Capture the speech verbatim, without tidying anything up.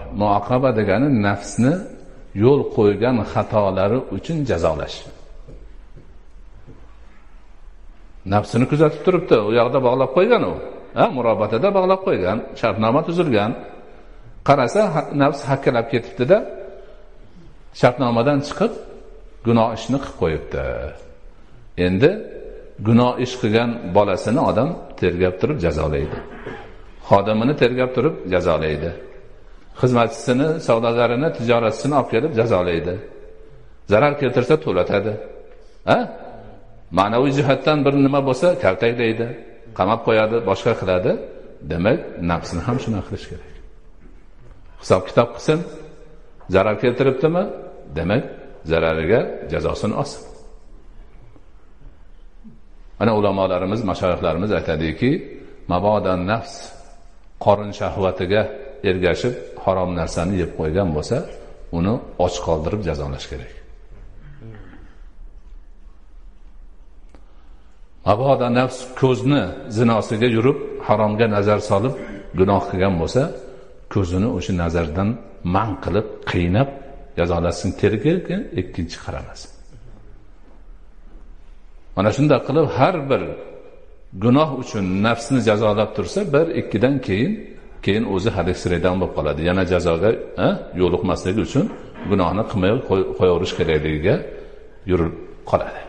muoqaba degani nafsni yo'l qo'ygan xatolari uchun jazolash. Nafsini kuzatib turibdi, u yoqda bog'lab qo'ygan u. Ha, murobatada bog'lab qo'ygan, shartnoma tuzilgan. Qarasa, nafs hakkalab ketibdi-da, shartnomadan chiqib gunoh ishni qilib qo'yibdi. Endi gunoh ish qilgan bolasini odam tergab turib jazolaydi. Xodimini tergab turib jazolaydi. Xizmatchisini, savdogarini, tijoratchisini olib kelib jazolaydi. Zarar keltirsa to'latadi. Ha? Ma'naviy jihatdan bir nima bo'lsa, kaltaklaydi, qamab qo'yadi, boshqa qiladi. Demak, nafsini ham shuna qilish kerak. Hisob kitob qilsin, zarar keltiribdimi? Demak, zarariga jazosini olsin. Ana ulamolarimiz, mashayikhlarimiz aytadiki, mabodan nafs qorin shahvatiga ergashib harom narsani yeb qo'ygan bo'lsa, uni och qoldirib jazolash kerak. Maboda nafs ko'zni zinosiga yurib, haromga nazar solib gunoh qilgan bo'lsa, ko'zini o'sha nazardan man qilib, qiynab jazolasin kerak, ikkinchi qaramas. Mana shunday qilib har bir gunoh uchun nafsni jazolab tursa, bir ikkidan keyin keyin o'zi hadiksiraydan bo'lib qoladi. Yana jazoga yo'liqmasligi uchun gunohni qilmay qo'yaverish kerakligiga yurib qoladi.